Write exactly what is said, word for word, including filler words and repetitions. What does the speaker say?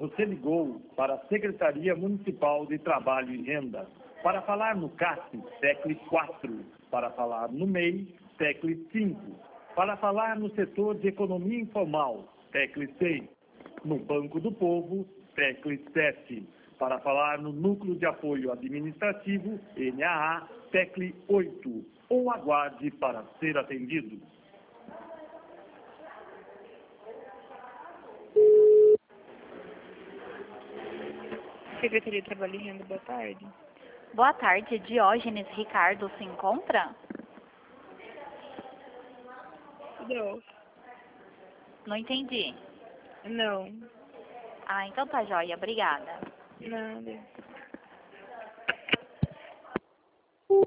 você ligou para a Secretaria Municipal de Trabalho e Renda. Para falar no C A S, tecle quatro. Para falar no M E I, tecle cinco. Para falar no setor de economia informal, tecle seis. No Banco do Povo, tecle sete. Para falar no Núcleo de Apoio Administrativo, N A A, tecle oito. Ou aguarde para ser atendido. Secretaria de Trabalho e Renda, boa tarde. Boa tarde, Diógenes Ricardo se encontra? Não. Não entendi. Não. Ah, então tá joia, obrigada. Nada.